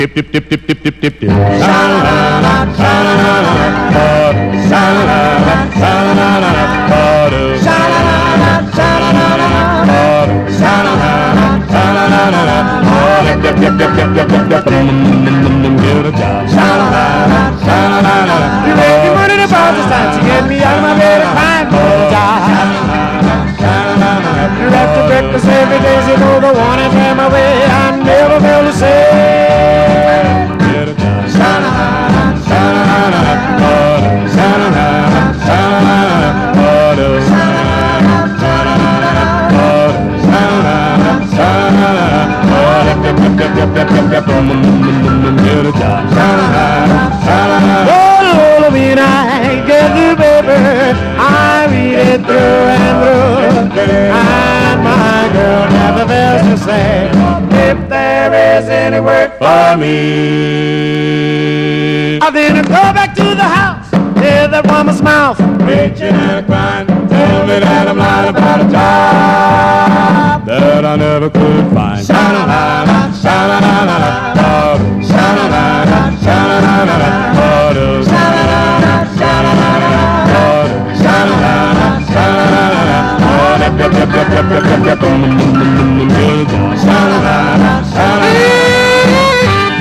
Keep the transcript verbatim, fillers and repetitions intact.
Dip, dip, dip, dip, dip, dip, dip, dip. Sha-la-la-la, sha-la-la-la, ba-do. Sha-la-la-la, sha-la-la-la, ba-do. Sha-la-la-la, sha-la-la-la, ba-do. Sha-la-la-la, sha-la-la-la, ba-do. Dip, dip, dip, dip, dip, dip, dip, dip. Get a job. Sha-la-la-la, sha-la-la-la. You make me money to bounce the time to get me out of my bed and find me a job. You have to breakfast every day, you know the one and turn my way. I never felt the same. Get a job. Sha-la-la-la, sha-la-la-la, ba-do. Sha-la-la-la, sha-la-la-la, ba-do. Sha-la-la-la, sha-la-la-la, ba-do. Sha-la-la-la, sha-la-la-la, ba-do. Dip, dip, dip, dip, dip, dip, dip, get a job. Sha-la-la-la, sha-la-la-la. Oh, when I get the paper, I read it through and through, and my girl never fails to say, if there is any work for me. I then go back to the house, hear that woman's mouth, reaching and crying.